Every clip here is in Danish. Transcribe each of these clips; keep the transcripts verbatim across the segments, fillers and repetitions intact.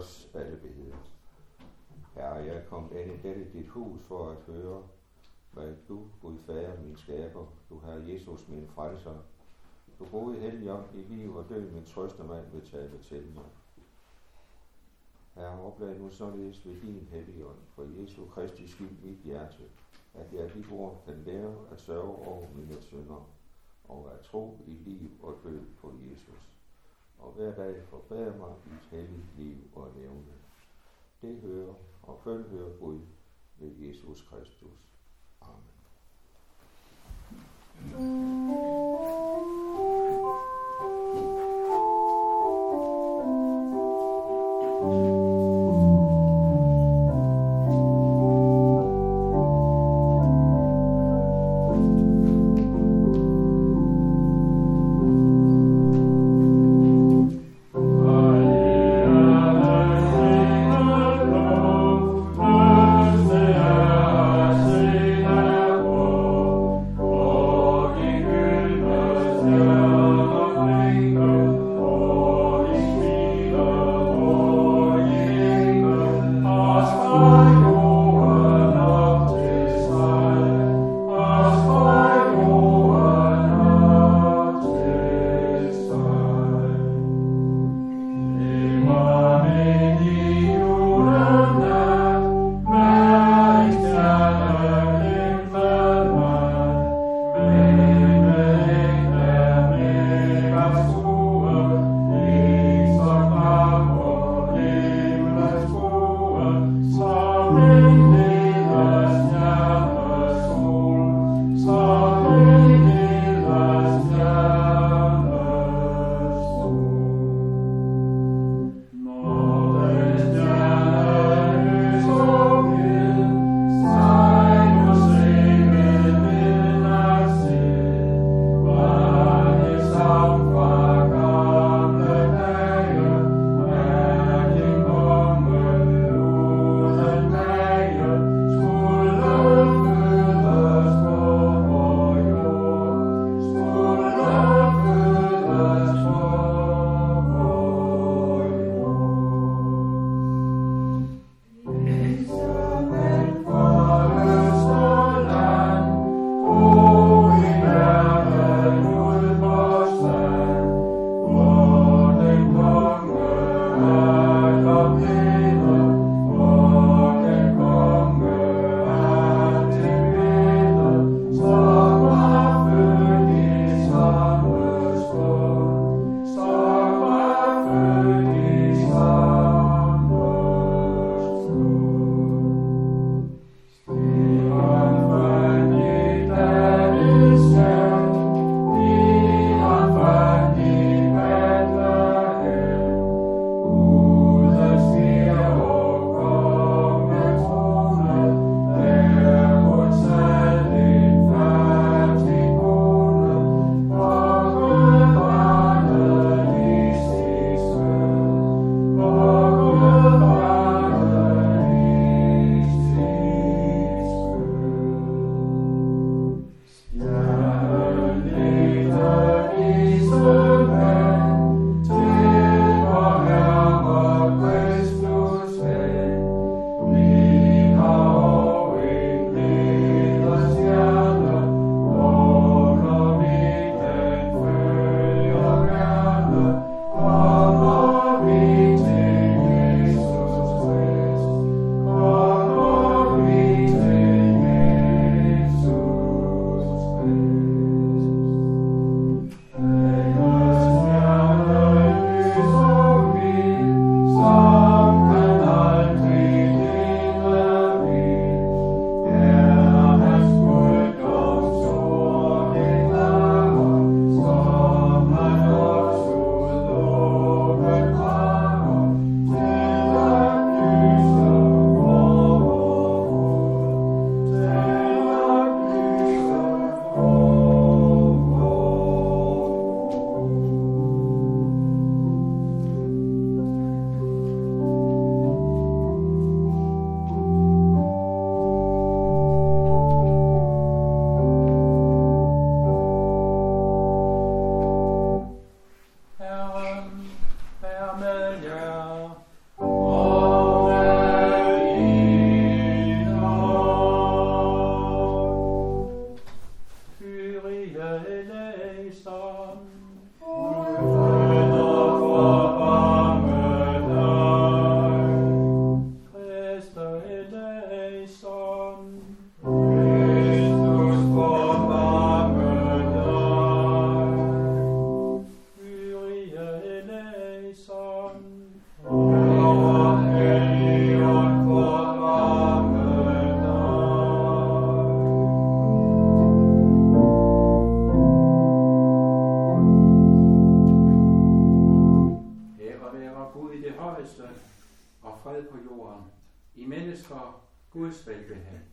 os alle bede. Herre, jeg er kommet ind i dette dit hus for at høre, hvad du, Gud Fader, min skaber, du Herre Jesus, min frelser, du gode Helligånd i liv og død, min trøstermand, vil tale til mig. Herre, oplad nu således ved din Helligånd, for Jesu Kristi skyld mit hjerte, at jeg dit ord kan lære at sørge over mine synder, og at tro i liv og død på Jesus, og hver dag forbedre mig i et helligt liv og levende. Det hører og følg hører Gud ved Jesus Kristus. Amen. Amen. Guds velbehag.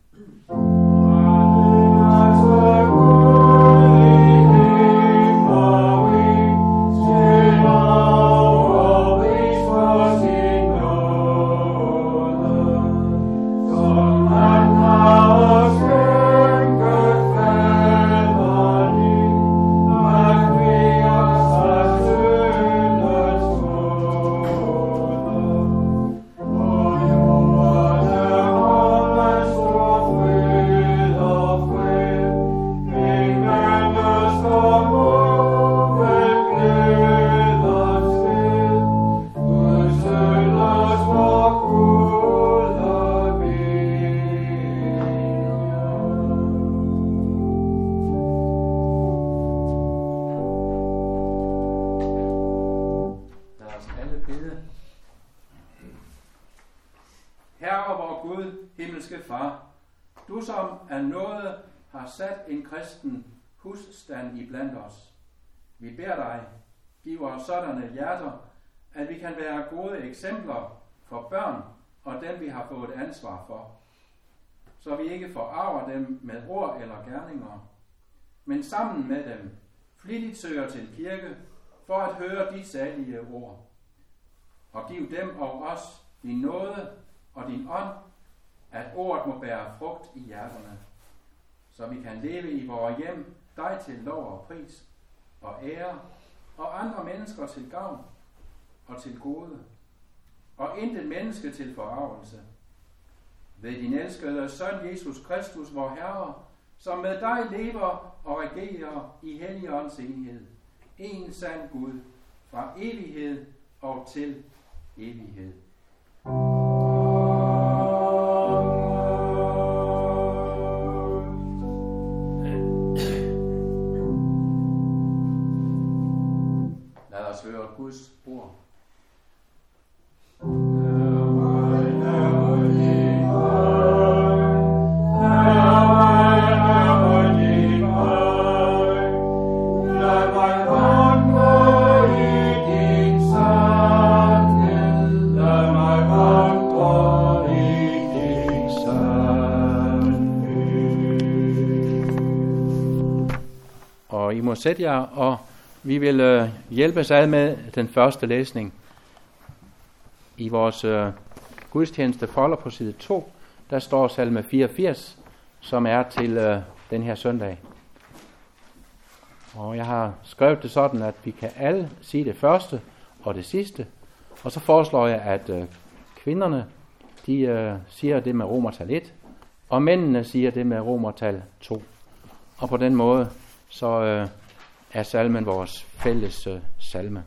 Herre vor Gud, himmelske Far, du som af nåde har sat en kristen husstand i blandt os. Vi beder dig, giv os sådanne hjerter, at vi kan være gode eksempler for børn og dem, vi har fået ansvar for, så vi ikke forarver dem med ord eller gerninger, men sammen med dem flittigt søger til kirke for at høre de salige ord. Og giv dem og os din nåde og din ånd, at ordet må bære frugt i hjerterne, så vi kan leve i vores hjem dig til lov og pris og ære, og andre mennesker til gavn og til gode, og intet menneske til forarvelse. Ved din elskede søn Jesus Kristus, vor Herre, som med dig lever og regerer i Helligåndens enhed, en sand Gud, fra evighed og til evighed. Lad os høre Guds ord. Og I må sætte jer, og vi vil øh, hjælpes ad med den første læsning. I vores øh, gudstjeneste folder på side to, der står salme fireogfirs, som er til øh, den her søndag. Og jeg har skrevet det sådan, at vi kan alle sige det første og det sidste. Og så foreslår jeg, at øh, kvinderne, de øh, siger det med romertal et, og mændene siger det med romertal to. Og på den måde, så øh, er salmen vores fælles øh, salme.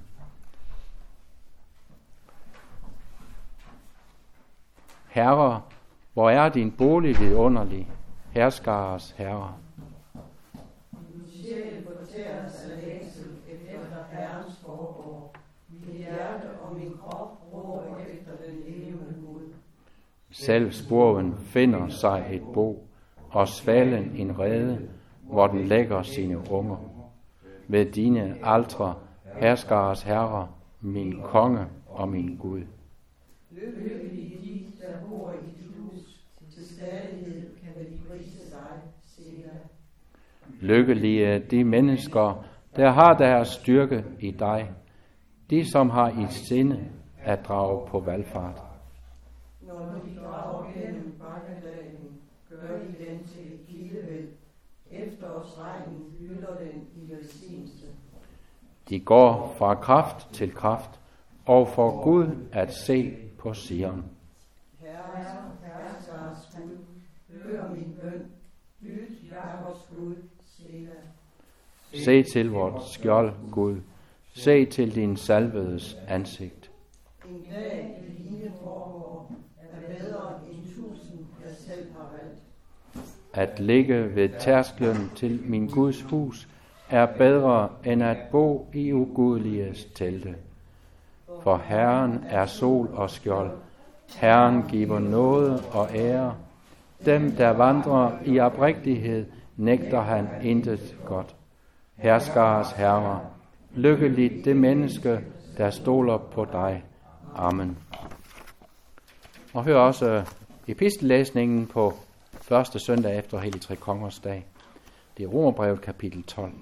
Herre, hvor er din bolig vidunderlig, herskares herre. Min sjæl fortæres af længsel efter Herrens forår. Mit hjerte og min krop råber efter den levende Gud. Selv spurven finder sig et bo, og svalen en rede, hvor den lægger sine unger. Ved dine altre, herskares herre, min konge og min Gud. Lykkelige de, der bor i dit hus, til stadighed kan de prise dig, Sela. Lykkelige de mennesker, der har deres styrke i dig, de som har i sinde at drage på valfart. Når de drager gennem bakkedalen, gør de den til et kildevæld. Efterårsregnen hylder den i velsignelse. De går fra kraft til kraft, og får Gud at se på Sion. Herre, herskers Gud, hør min bøn. Lyt, Jakobs Gud, Sela. Se til vort skjold, Gud. Se til din salvedes ansigt. En dag i dine forår er bedre end tusind, jeg selv har valgt. At ligge ved tærsklen til min Guds hus er bedre end at bo i ugudeliges telte. For Herren er sol og skjold. Herren giver nåde og ære. Dem, der vandrer i oprigtighed, nægter han intet godt. Herskars herre, lykkeligt det menneske, der stoler på dig. Amen. Og hør også epistellæsningen på første søndag efter Hellig Tre Kongers dag. Det er Romerbrevet kapitel tolv.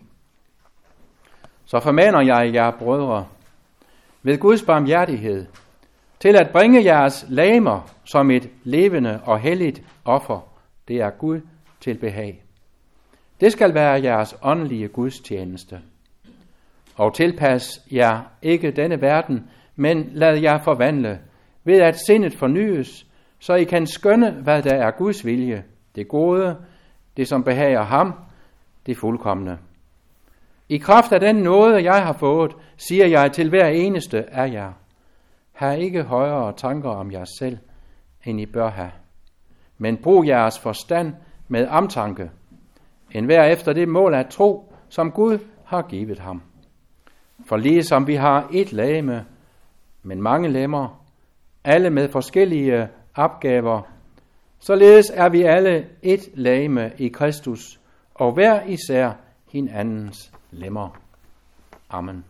Så formaner jeg jer, brødre, ved Guds barmhjertighed, til at bringe jeres legemer som et levende og helligt offer. Det er Gud til behag. Det skal være jeres åndelige gudstjeneste. Og tilpas jer ikke denne verden, men lad jer forvandle, ved at sindet fornyes, så I kan skønne, hvad der er Guds vilje, det gode, det som behager ham, det fuldkomne. I kraft af den nåde, jeg har fået, siger jeg til hver eneste af jer, har ikke højere tanker om jer selv, end I bør have. Men brug jeres forstand med omtanke, end hver efter det mål af tro, som Gud har givet ham. For ligesom vi har et legeme, men mange lemmer, alle med forskellige opgaver, således er vi alle et legeme i Kristus, og hver især hinandens lemmer. Amen.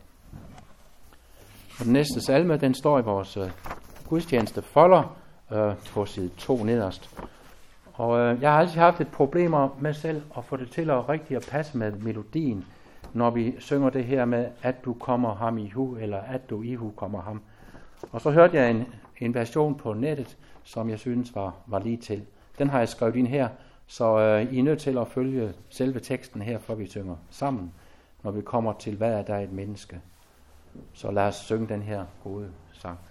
Og den næste salme, den står i vores uh, gudstjeneste folder uh, på side to nederst. Og uh, jeg har altid haft et problemer med selv at få det til at rigtig at passe med melodien, når vi synger det her med, at du kommer ham i hu, eller at du i hu kommer ham. Og så hørte jeg en, en version på nettet, som jeg synes var, var lige til. Den har jeg skrevet ind her, så uh, I er nødt til at følge selve teksten her, for vi synger sammen, når vi kommer til, hvad er der et menneske. Så lad os synge den her gode sang.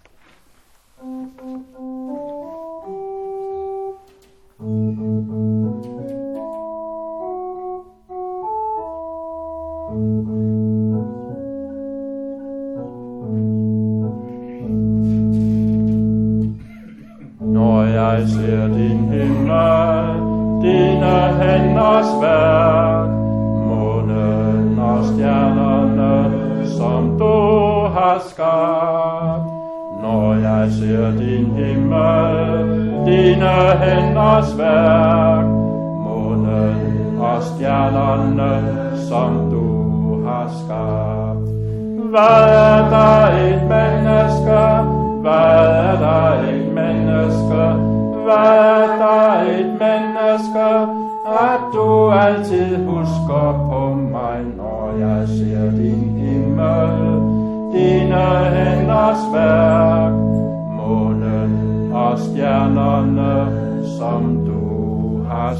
Når jeg ser din himmel, dine hænders værk, månen og stjernerne, som du har skabt. Når jeg ser din himmel, dine hænders værk, månen og stjernerne, som du har skabt. Hvad er der et menneske? Hvad er der et menneske? Hvad er der et menneske? At du altid husker på mig, når jeg ser din himmel, dine hænders værk, månen og stjernerne, som du har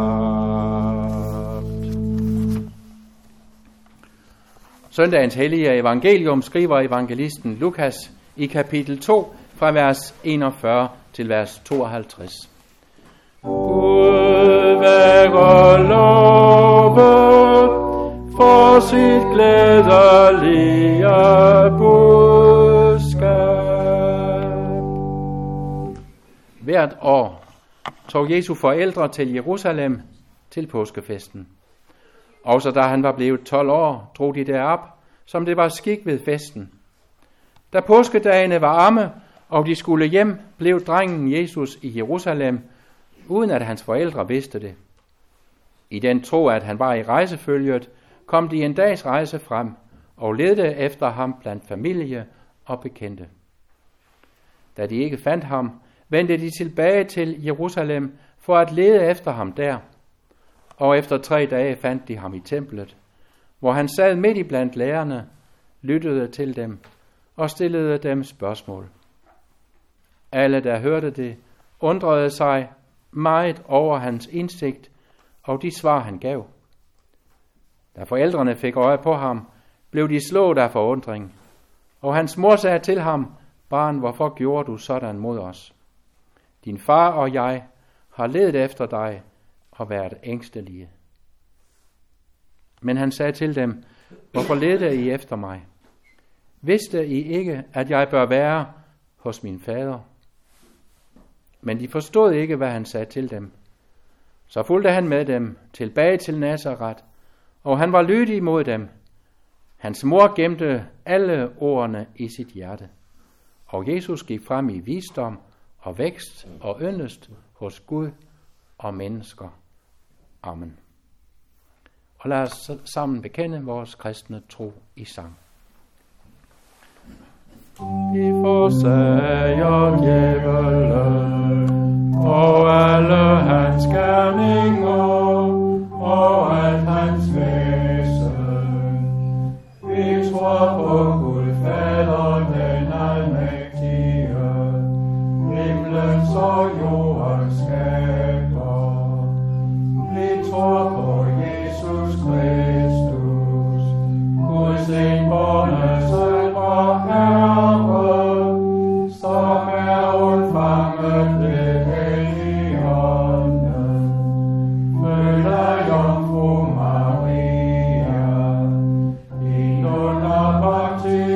skabt. Søndagens hellige evangelium skriver evangelisten Lukas i kapitel to fra vers enogfyrre til vers tooghalvtreds. Gud være lovet for sit glædelige budskab. Hvert år tog Jesu forældre til Jerusalem til påskefesten. Også da han var blevet tolv år, drog de derop, som det var skik ved festen. Da påskedagene var omme, og de skulle hjem, blev drengen Jesus i Jerusalem, uden at hans forældre vidste det. I den tro, at han var i rejsefølget, kom de en dags rejse frem og ledte efter ham blandt familie og bekendte. Da de ikke fandt ham, vendte de tilbage til Jerusalem for at lede efter ham der. Og efter tre dage fandt de ham i templet, hvor han sad midt i blandt lærerne, lyttede til dem og stillede dem spørgsmål. Alle, der hørte det, undrede sig meget over hans indsigt og de svar, han gav. Da forældrene fik øje på ham, blev de slået af forundring, og hans mor sagde til ham, barn, hvorfor gjorde du sådan mod os? Din far og jeg har ledt efter dig og været ængstelige. Men han sagde til dem, hvorfor leder I efter mig? Vidste I ikke, at jeg bør være hos min fader? Men de forstod ikke, hvad han sagde til dem. Så fulgte han med dem tilbage til Nazaret, og han var lydig mod dem. Hans mor gemte alle ordene i sit hjerte. Og Jesus gik frem i visdom og vækst og yndest hos Gud og mennesker. Amen. Og lad os sammen bekende vores kristne tro i sang. Vi forsager djævelen og alle hans gerninger og alt hans væsen. Vi tror på Gud Fader, den almægtige, himlens og jordens skaber. Vi tror på Jesus Kristus, Guds enbårne søn og Herre, som er undfanget ved Helligånden, født af Jomfru Maria, i under baptismen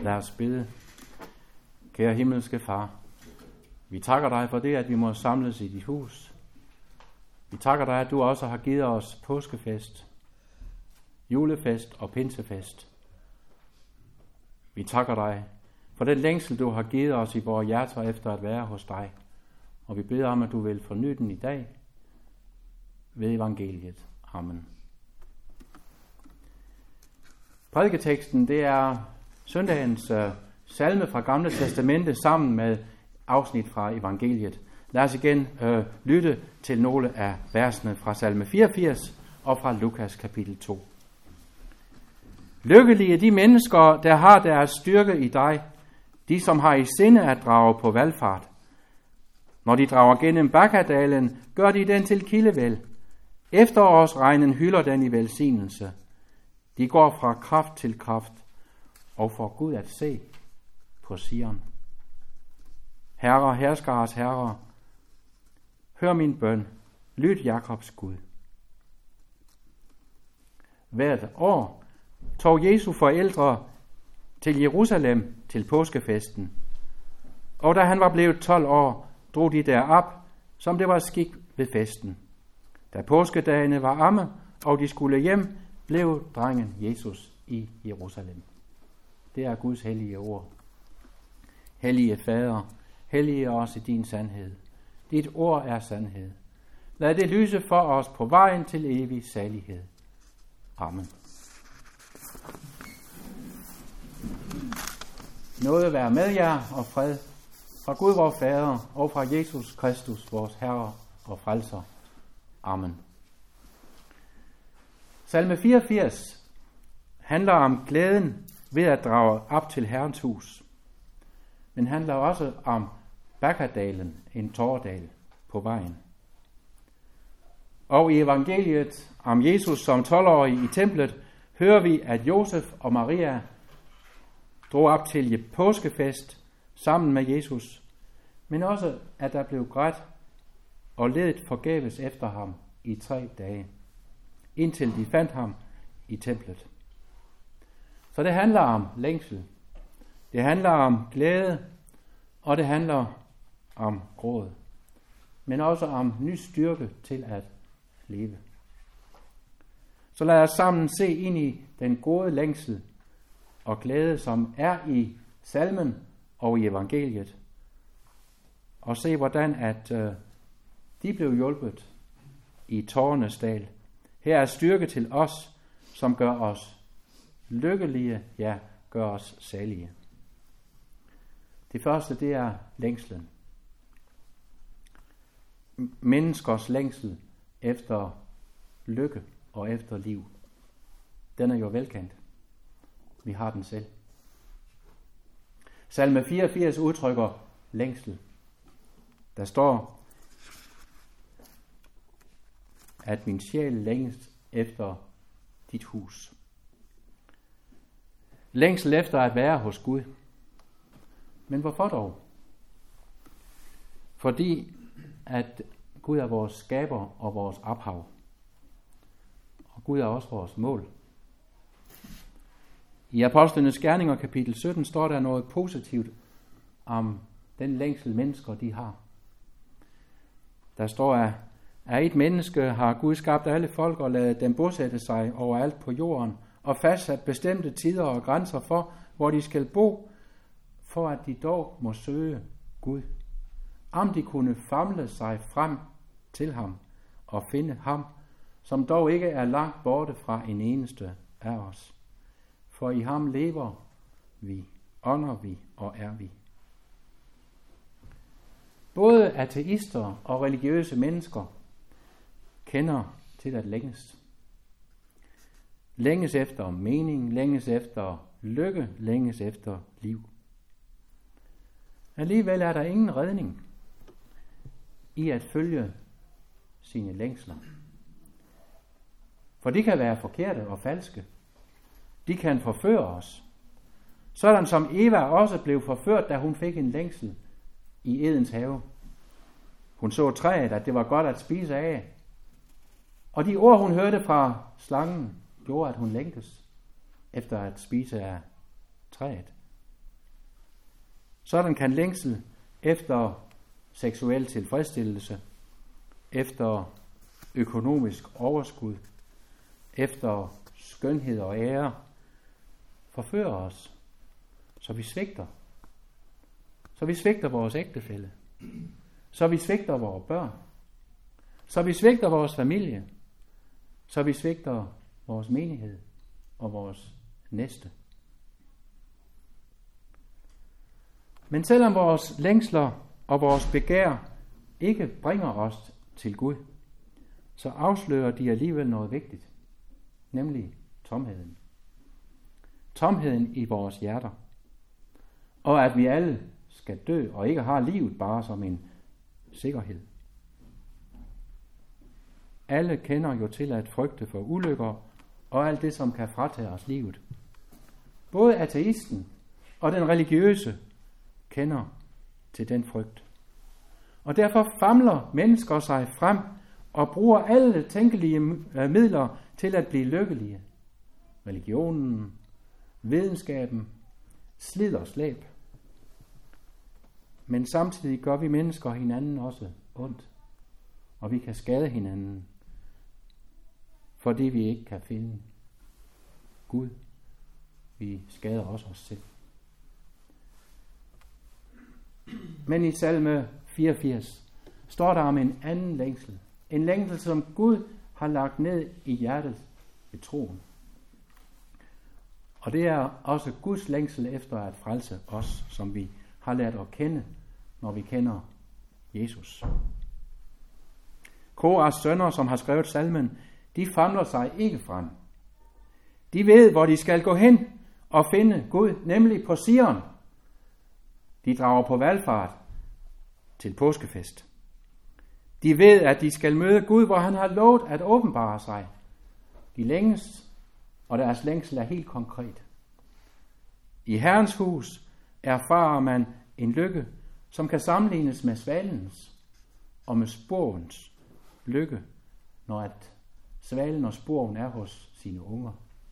Lad os bede. Kære himmelske Far, vi takker dig for det, at vi må samles i dit hus. Vi takker dig, at du også har givet os påskefest, julefest og pinsefest. Vi takker dig for den længsel, du har givet os i vores hjerter efter at være hos dig. Og vi beder om, at du vil forny den i dag ved evangeliet. Amen. Prædiketeksten, det er søndagens uh, salme fra Gamle Testamente sammen med afsnit fra evangeliet. Lad os igen uh, lytte til nogle af versene fra salme fireogfirs og fra Lukas kapitel to. Lykkelige de mennesker, der har deres styrke i dig, de som har i sinde at drage på valfart. Når de drager gennem Bakkadalen, gør de den til kildevæld. Efterårsregnen hylder den i velsignelse. De går fra kraft til kraft og får Gud at se på Sion. Herre, herskares herre, hør min bøn, lyt Jakobs Gud. Hvert år tog Jesu forældre til Jerusalem til påskefesten, og da han var blevet tolv år, drog de derop, som det var skik ved festen. Da påskedagene var amme, og de skulle hjem, blev drengen Jesus i Jerusalem. Det er Guds hellige ord. Hellige Fader, hellige os i din sandhed. Dit ord er sandhed. Lad det lyse for os på vejen til evig salighed. Amen. Nåde være med jer og fred fra Gud vor Fader og fra Jesus Kristus, vores Herre og Frelser. Amen. Salme fireogfirs handler om glæden ved at drage op til Herrens hus, men handler også om Bakkadalen, en tåredal på vejen. Og i evangeliet om Jesus som tolv-årig i templet, hører vi, at Josef og Maria drog op til påskefest sammen med Jesus, men også, at der blev grædt og ledet forgæves efter ham i tre dage, indtil de fandt ham i templet. Så det handler om længsel, det handler om glæde, og det handler om gråd, men også om ny styrke til at leve. Så lad os sammen se ind i den gode længsel og glæde, som er i salmen og i evangeliet, og se, hvordan at øh, de blev hjulpet i tårernes dal. Her er styrke til os, som gør os lykkelige, ja, gør os salige. Det første, det er længslen. Menneskers længsel efter lykke og efter liv. Den er jo velkendt. Vi har den selv. Salme fireogfirs udtrykker længsel. Der står, at min sjæl længes efter dit hus. Længsel efter at være hos Gud. Men hvorfor dog? Fordi at Gud er vores skaber og vores ophav. Og Gud er også vores mål. I Apostlenes Gerninger kapitel sytten står der noget positivt om den længsel mennesker de har. Der står, at af et menneske har Gud skabt alle folk og ladet dem bosætte sig overalt på jorden og fastsat bestemte tider og grænser for, hvor de skal bo, for at de dog må søge Gud. Om de kunne famle sig frem til ham og finde ham, som dog ikke er langt borte fra en eneste af os. For i ham lever vi, ånder vi og er vi. Både ateister og religiøse mennesker kender til at længes. Længes efter mening, længes efter lykke, længes efter liv. Alligevel er der ingen redning i at følge sine længsler. For de kan være forkerte og falske. De kan forføre os. Sådan som Eva også blev forført, da hun fik en længsel i Edens have. Hun så træet, at det var godt at spise af. Og de ord, hun hørte fra slangen, gjorde, at hun længtes efter at spise af træet. Sådan kan længsel efter seksuel tilfredsstillelse, efter økonomisk overskud, efter skønhed og ære, forføre os, så vi svigter. Så vi svigter vores ægtefælle. Så vi svigter vores børn. Så vi svigter vores familie. Så vi svigter vores menighed og vores næste. Men selvom vores længsler og vores begær ikke bringer os til Gud, så afslører de alligevel noget vigtigt, nemlig tomheden. Tomheden i vores hjerter. Og at vi alle skal dø og ikke har livet bare som en sikkerhed. Alle kender jo til at frygte for ulykker og alt det, som kan fratage os livet. Både ateisten og den religiøse kender til den frygt. Og derfor famler mennesker sig frem og bruger alle tænkelige midler til at blive lykkelige. Religionen, videnskaben, slid og slæb. Men samtidig gør vi mennesker hinanden også ondt, og vi kan skade hinanden, fordi vi ikke kan finde Gud. Vi skader også os selv. Men i salme fireogfirs står der om en anden længsel. En længsel, som Gud har lagt ned i hjertet ved troen. Og det er også Guds længsel efter at frelse os, som vi har lært at kende, når vi kender Jesus. Koras sønner, som har skrevet salmen, de famler sig ikke frem. De ved, hvor de skal gå hen og finde Gud, nemlig på Sion. De drager på valfart til påskefest. De ved, at de skal møde Gud, hvor han har lovet at åbenbare sig. De længes, og deres længsel er helt konkret. I Herrens hus erfarer man en lykke, som kan sammenlignes med svalens og med sporens lykke, når at svalen og sporen er hos sine unger.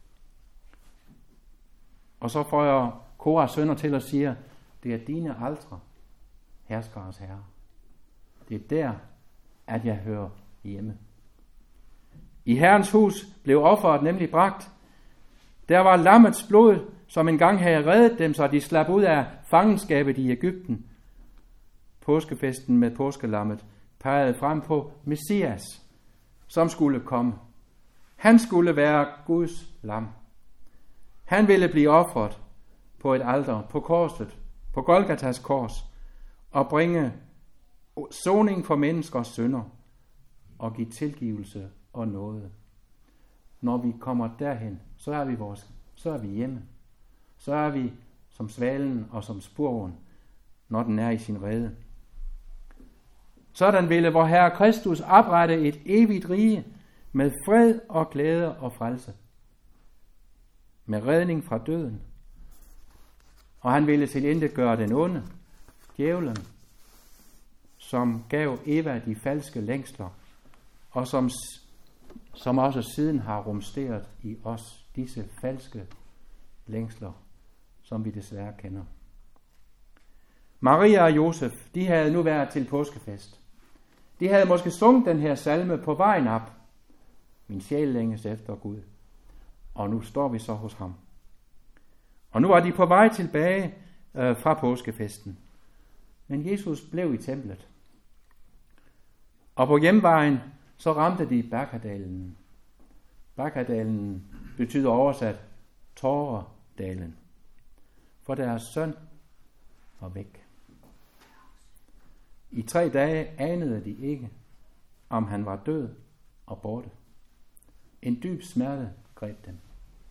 Og så får jeg Koras sønner til at sige, det er dine altre, herskeres herre. Det er der, at jeg hører hjemme. I Herrens hus blev offeret nemlig bragt. Der var lammets blod, som engang havde reddet dem, så de slap ud af fangenskabet i Egypten. Påskefesten med påskelammet pegede frem på Messias, som skulle komme. Han skulle være Guds lam. Han ville blive offret på et alter, på korset, på Golgatas kors, og bringe soning for menneskers synder, og give tilgivelse og nåde. Når vi kommer derhen, så er vi vores, så er vi hjemme. Så er vi som svalen og som spurven, når den er i sin rede. Sådan ville vor Herre Kristus oprette et evigt rige med fred og glæde og frelse. Med redning fra døden. Og han ville tilintetgøre den onde, djævlen, som gav Eva de falske længsler, og som, som også siden har rumsteret i os disse falske længsler, som vi desværre kender. Maria og Josef, de havde nu været til påskefest. De havde måske sunget den her salme på vejen op. Min sjæl længes efter Gud. Og nu står vi så hos ham. Og nu var de på vej tilbage øh, fra påskefesten. Men Jesus blev i templet. Og på hjemvejen så ramte de Bakkadalen. Bakkadalen betyder oversat tåredalen. For deres søn var væk. I tre dage anede de ikke, om han var død og borte. En dyb smerte greb dem.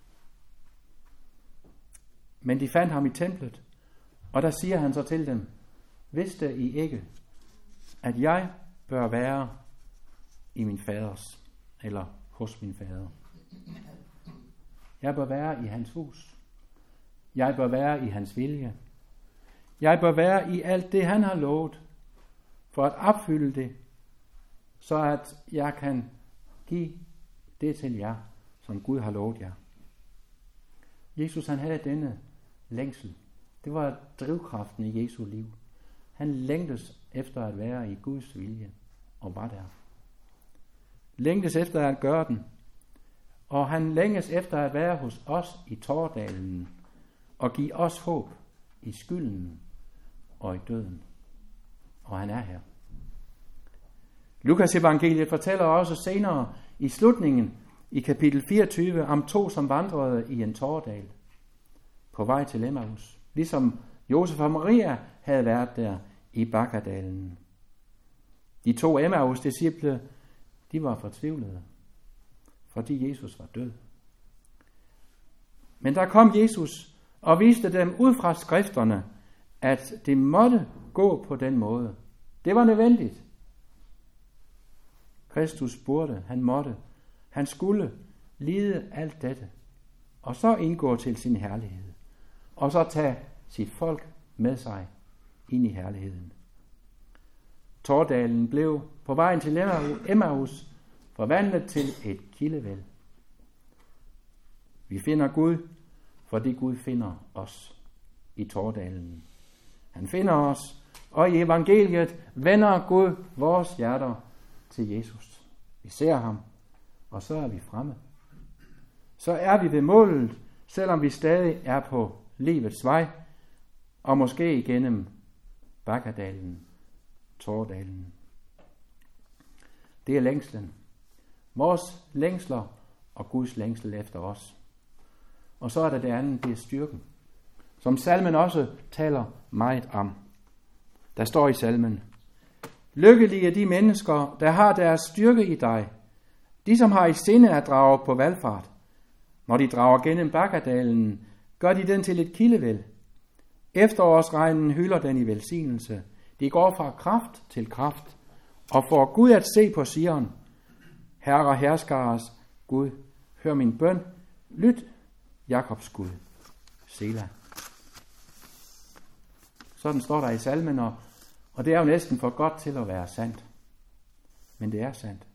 Men de fandt ham i templet, og der siger han så til dem, vidste I ikke, at jeg bør være i min faders, eller hos min fader. Jeg bør være i hans hus. Jeg bør være i hans vilje. Jeg bør være i alt det, han har lovet, for at opfylde det, så at jeg kan give det til jer, som Gud har lovet jer. Jesus han havde denne længsel Det var drivkraften i Jesu liv. Han længtes efter at være i Guds vilje, og var der. Længtes efter at gøre den, og han længes efter at være hos os i Tårdalen, og give os håb i skylden og i døden. Og han er her. Lukas evangeliet fortæller også senere i slutningen i kapitel fireogtyve om to, som vandrede i en tårdal på vej til Emmaus, ligesom Josef og Maria havde været der i Bakkadalen. De to Emmaus-disciple, de var fortvivlede, fordi Jesus var død. Men der kom Jesus og viste dem ud fra skrifterne, at det måtte gå på den måde. Det var nødvendigt. Kristus burde, han måtte, han skulle lide alt dette, og så indgå til sin herlighed, og så tage sit folk med sig ind i herligheden. Tårdalen blev på vejen til Emmaus forvandlet til et kildevæld. Vi finder Gud, fordi Gud finder os i Tårdalen. Han finder os, og i evangeliet vender Gud vores hjerter til Jesus. Vi ser ham, og så er vi fremme. Så er vi ved målet, selvom vi stadig er på livets vej, og måske igennem Bakkadalen, Tårdalen. Det er længslen. Vores længsler og Guds længsel efter os. Og så er der det andet, det er styrken, som salmen også taler meget om. Der står i salmen: Lykkelige er de mennesker, der har deres styrke i dig, de som har i sinde at drage på valfart. Når de drager gennem Bakkadalen, gør de den til et kildevæld. Efterårsregnen hylder den i velsignelse. De går fra kraft til kraft, og får Gud at se på Sion. Herre herskares Gud, hør min bøn, lyt Jakobs Gud. Sela. Sådan står der i salmen, og, og det er jo næsten for godt til at være sandt. Men det er sandt.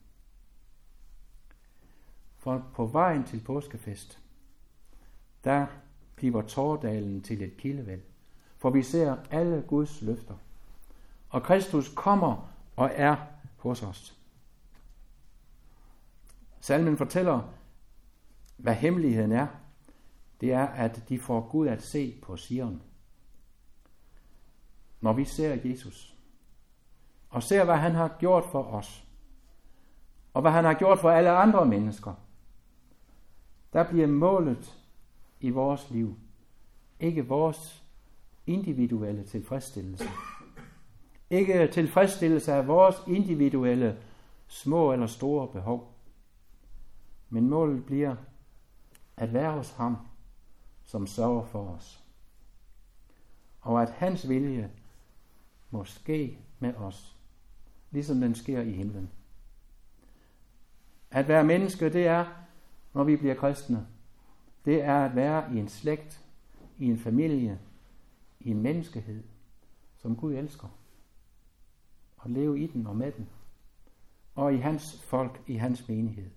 For på vejen til påskefest, der bliver Tårdalen til et kildevæld, for vi ser alle Guds løfter. Og Kristus kommer og er hos os. Salmen fortæller, hvad hemmeligheden er. Det er, at de får Gud at se på Sion. Når vi ser Jesus, og ser, hvad han har gjort for os, og hvad han har gjort for alle andre mennesker, der bliver målet i vores liv ikke vores individuelle tilfredsstillelse. Ikke tilfredsstillelse af vores individuelle små eller store behov. Men målet bliver at være hos ham, som sørger for os. Og at hans vilje må ske med os, ligesom den sker i himlen. At være menneske, det er, når vi bliver kristne, det er at være i en slægt, i en familie, i en menneskehed, som Gud elsker. Og leve i den og med den. Og i hans folk, i hans menighed.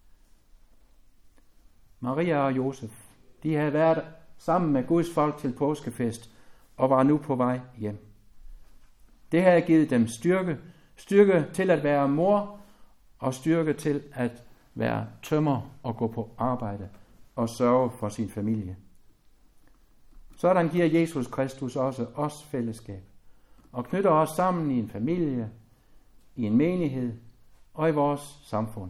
Maria og Josef, de havde været sammen med Guds folk til påskefest, og var nu på vej hjem. Det havde givet dem styrke, styrke til at være mor, og styrke til at være tømrer og gå på arbejde og sørge for sin familie. Sådan giver Jesus Kristus også os fællesskab, og knytter os sammen i en familie, i en menighed og i vores samfund.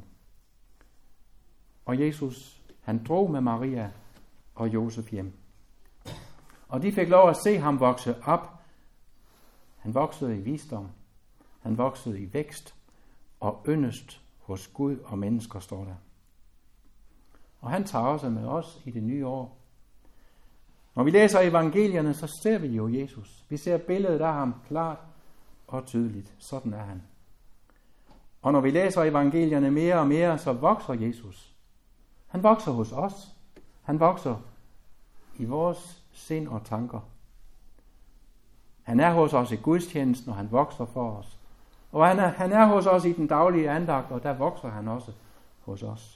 Og Jesus, han drog med Maria og Josef hjem. Og de fik lov at se ham vokse op. Han voksede i visdom, han voksede i vækst og yndest hos Gud og mennesker, står der. Og han tager også med os i det nye år. Når vi læser evangelierne, så ser vi jo Jesus. Vi ser billedet af ham klart og tydeligt. Sådan er han. Og når vi læser evangelierne mere og mere, så vokser Jesus. Han vokser hos os. Han vokser i vores sind og tanker. Han er hos os i gudstjenesten, og han vokser for os. Og han er, han er hos os i den daglige andagt, og der vokser han også hos os.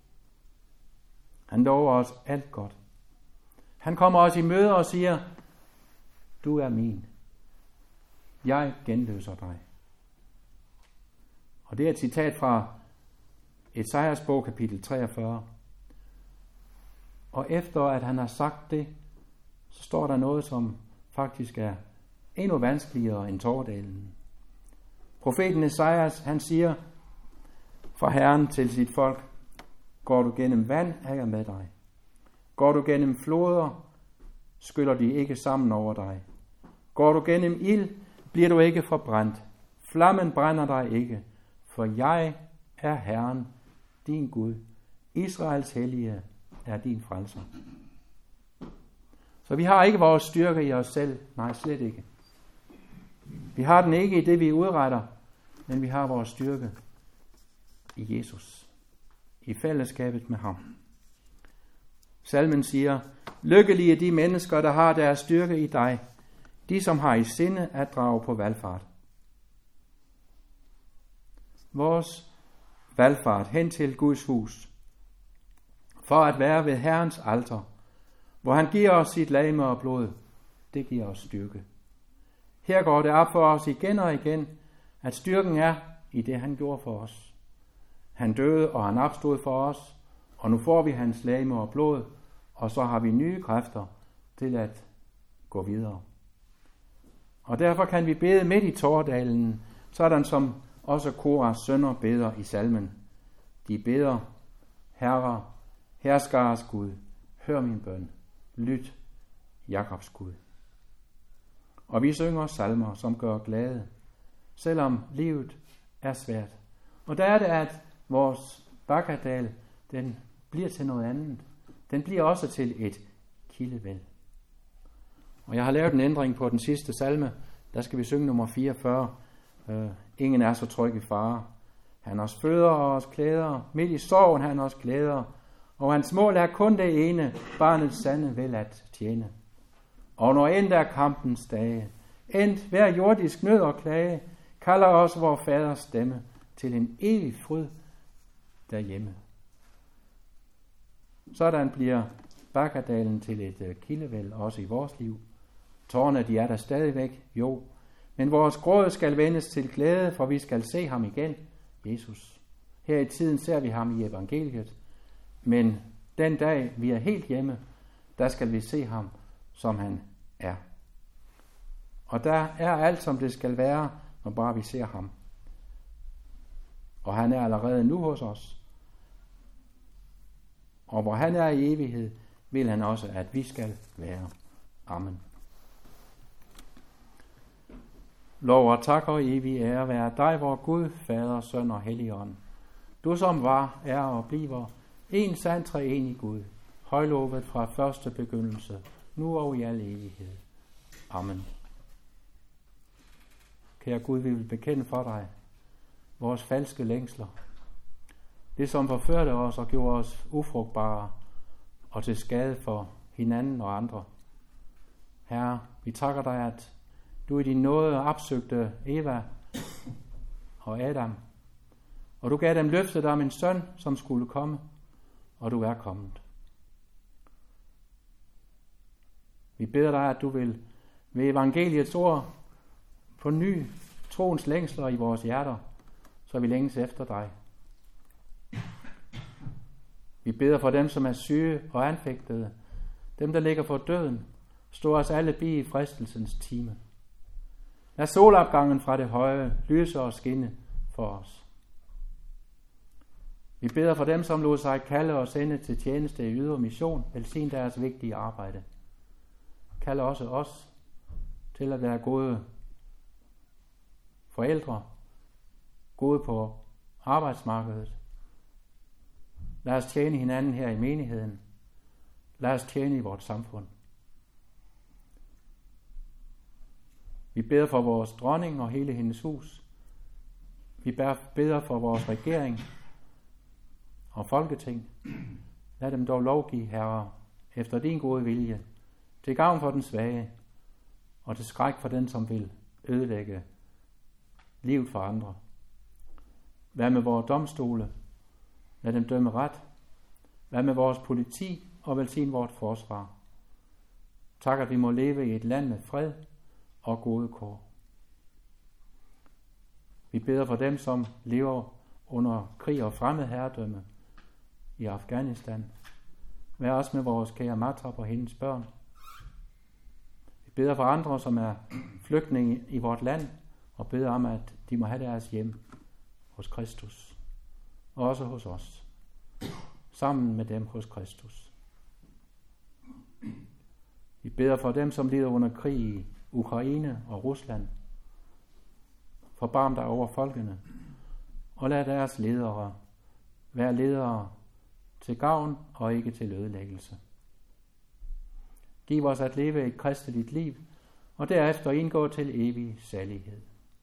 Han lover os alt godt. Han kommer os i møde og siger, du er min. Jeg genløser dig. Og det er et citat fra Esajas bog, kapitel treogfyrre. Og efter at han har sagt det, så står der noget, som faktisk er endnu vanskeligere end tåredalen. Profeten Esajas, han siger fra Herren til sit folk: går du gennem vand, er jeg med dig. Går du gennem floder, skyller de ikke sammen over dig. Går du gennem ild, bliver du ikke forbrændt. Flammen brænder dig ikke, for jeg er Herren, din Gud. Israels hellige er din frelser. Så vi har ikke vores styrke i os selv. Nej, slet ikke. Vi har den ikke i det, vi udretter, men vi har vores styrke i Jesus. I fællesskabet med ham. Salmen siger: lykkelige de mennesker, der har deres styrke i dig, de som har i sinde at drage på valfart. Vores valfart hen til Guds hus, for at være ved Herrens alter, hvor han giver os sit legeme og blod, det giver os styrke. Her går det op for os igen og igen, at styrken er i det, han gjorde for os. Han døde, og han opstod for os, og nu får vi hans legeme og blod, og så har vi nye kræfter til at gå videre. Og derfor kan vi bede midt i tåredalen, sådan som også Koras sønner beder i salmen. De beder: Herre, herskares Gud, hør min bøn, lyt, Jakobs Gud. Og vi synger salmer, som gør glade, selvom livet er svært. Og der er det, at vores Bakkadal, den bliver til noget andet. Den bliver også til et kildevæld. Og jeg har lavet en ændring på den sidste salme. Der skal vi synge nummer fireogfyrre. Uh, ingen er så tryg i fare. Han os føder og os klæder. Midt i sorgen han os glæder. Og hans mål er kun det ene, barnets sande vel at tjene. Og når end er kampens dage, endt hver jordisk nød og klage, kalder os vor faders stemme til en evig fryd derhjemme. Sådan bliver Bakkadalen til et kildevæld også i vores liv. Tårerne, de er der stadigvæk, jo, men vores gråd skal vendes til glæde, for vi skal se ham igen, Jesus. Her i tiden ser vi ham i evangeliet, men den dag vi er helt hjemme, der skal vi se ham, som han er. Og der er alt, som det skal være, når bare vi ser ham. Og han er allerede nu hos os. Og hvor han er i evighed, vil han også, at vi skal være. Amen. Lov og tak og evig ære være dig, vor Gud, Fader, Søn og Helligånd. Du som var, er og bliver en sand treenig Gud, højlovet fra første begyndelse, nu og i al evighed. Amen. Kære Gud, vi vil bekende for dig vores falske længsler. Det, som forførte os og gjorde os ufrugtbare og til skade for hinanden og andre. Herre, vi takker dig, at du i din nåde opsøgte Eva og Adam, og du gav dem løftet om en søn, som skulle komme, og du er kommet. Vi beder dig, at du vil ved evangeliets ord på ny troens længsler i vores hjerter, så vi længes efter dig. Vi beder for dem, som er syge og anfægtede, dem, der ligger for døden, stå os alle bi i fristelsens time. Lad solopgangen fra det høje lyse og skinne for os. Vi beder for dem, som lod sig kalde og sende til tjeneste i ydre mission, velsign deres vigtige arbejde. Kald også os til at være gode forældre, gode på arbejdsmarkedet. Lad os tjene hinanden her i menigheden. Lad os tjene i vores samfund. Vi beder for vores dronning og hele hendes hus. Vi beder for vores regering og folketing. Lad dem dog lovgive, Herre, efter din gode vilje, til gavn for den svage og til skræk for den, som vil ødelægge livet for andre. Vær med vores domstole. Lad dem dømme ret. Vær med vores politi og velsign vort forsvar. Tak, at vi må leve i et land med fred og gode kår. Vi beder for dem, som lever under krig og fremmed herredømme i Afghanistan. Vær også med vores kære Matrap og hendes børn. Vi beder for andre, som er flygtninge i vort land, og beder om, at de må have deres hjem hos Kristus, og også hos os, sammen med dem hos Kristus. Vi beder for dem, som lider under krig i Ukraine og Rusland. Forbarm dig over folkene, og lad deres ledere være ledere til gavn og ikke til ødelæggelse. Giv os at leve et kristeligt liv, og derefter indgå til evig salighed.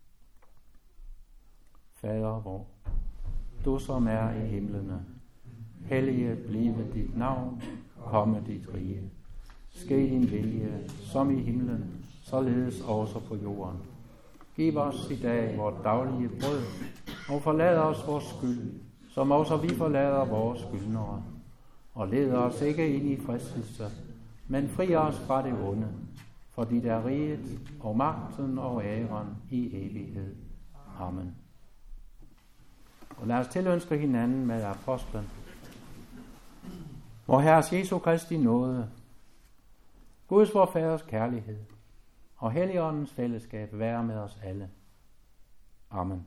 Fader vor, du som er i himlene, hellige blive dit navn, komme dit rige. Ske din vilje, som i himlen, således også på jorden. Giv os i dag vores daglige brød, og forlad os vores skyld, som også vi forlader vores skyldnere. Og led os ikke ind i fristelse, men fri os fra det onde, fordi der er riget og magten og æren i evighed. Amen. Og lad os tilønske hinanden med apostlen. Vor Herres Jesu Kristi nåde, Guds vor Faders kærlighed og Helligåndens fællesskab være med os alle. Amen.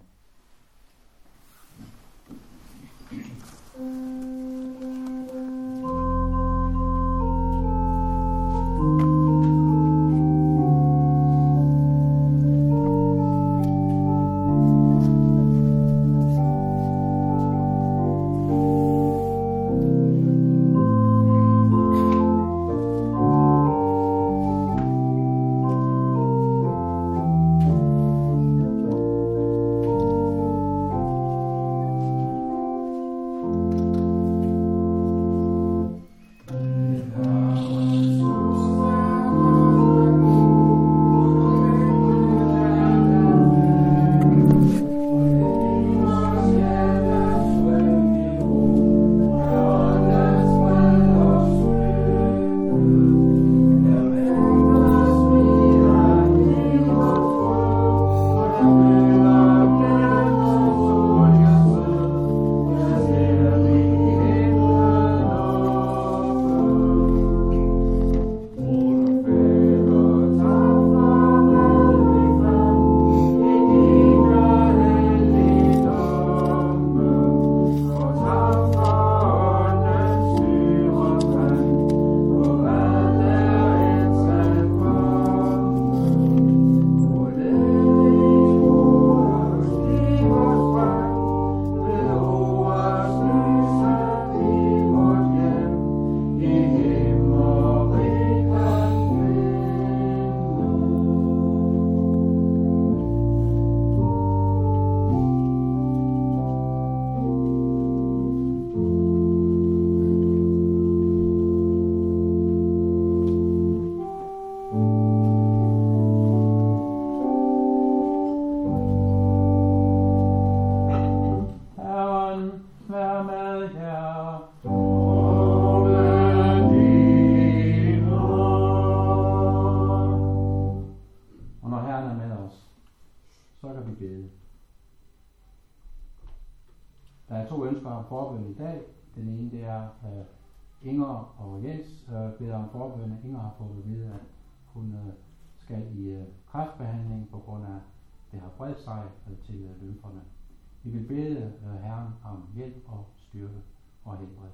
Forbøn i dag. Den ene det er uh, Inger og Jens uh, beder om forbøn. Inger har fået at vide, at hun uh, skal i uh, kræftbehandling på grund af det har bredt sig uh, til uh, lymferne. Vi vil bede uh, Herren om hjælp og styrke og helbred.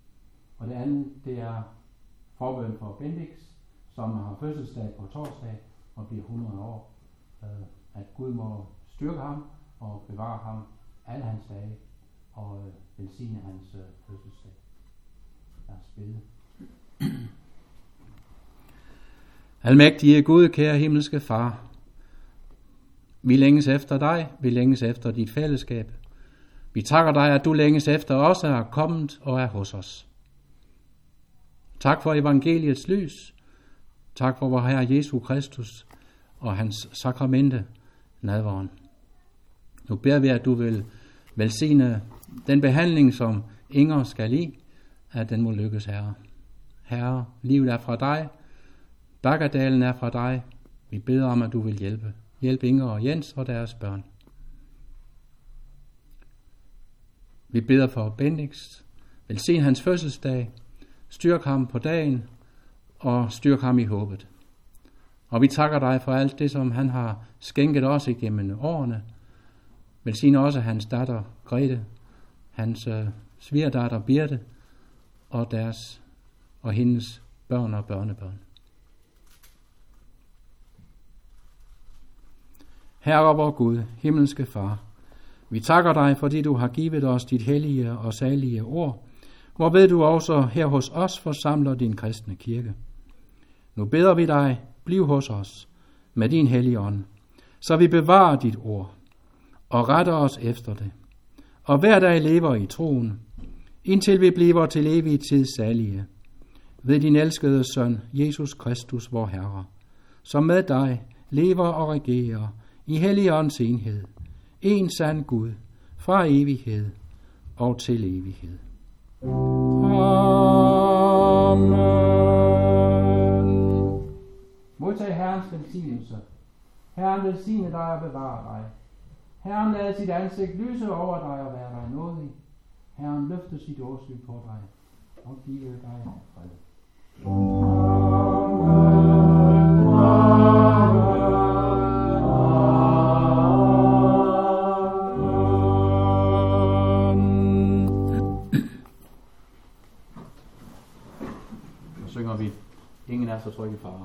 Og det andet det er forbøn for Bendix, som har fødselsdag på torsdag og bliver hundrede år. Uh, at Gud må styrke ham og bevare ham alle hans dage og øh, velsigne hans øh, fødselsdag. Lad os bede. Almægtige Gud, kære himmelske Far, vi længes efter dig, vi længes efter dit fællesskab. Vi takker dig, at du længes efter os er kommet og er hos os. Tak for evangeliets lys. Tak for vor Herre Jesu Kristus og hans sakramente, nadveren. Nu beder vi, at du vil velsigne den behandling, som Inger skal i, at den må lykkes, Herre. Herre, livet er fra dig, Bakkerdalen er fra dig, Vi beder om, at du vil hjælpe. Hjælp Inger og Jens og deres børn. Vi beder for Bendix. Velsign hans fødselsdag. Styrk ham på dagen og styrk ham i håbet. Og vi takker dig for alt det, som han har skænket os igennem årene. Velsign også hans datter Grete, hans øh, svigerdatter Birte og deres og hendes børn og børnebørn. Herre vor Gud, himmelske Far, vi takker dig, fordi du har givet os dit hellige og salige ord, hvorved du også her hos os forsamler din kristne kirke. Nu beder vi dig, bliv hos os med din hellige ånd, så vi bevarer dit ord og retter os efter det, og hver dag lever i troen, indtil vi bliver til evig tid salige, ved din elskede søn, Jesus Kristus, vor Herre, som med dig lever og regerer i hellig ånds enhed, en sand Gud, fra evighed og til evighed. Amen. Modtag Herrens velsignelse. Herren velsigne dig og bevare dig. Herren lad sit ansigt lyse over dig og være dig nådig. Herren løfte sit åsyn på dig og give dig fred. Så synger vi Ingen er så tryg i fare.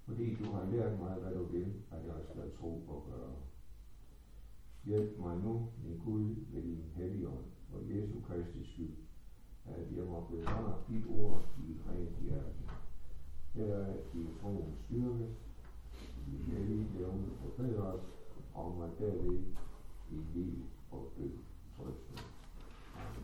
fordi du har lært mig, hvad du vil, at jeg skal tro og gøre. Hjælp mig nu, min Gud, ved din Helligånd og Jesu Kristi skyld, at jeg må bevare dit ord i et rent hjerte. Her er din troens styrke, din hellige levende forbedres, og mig derved i liv og død trøste. Amen.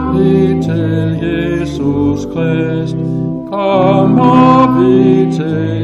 Krist, kommer vi til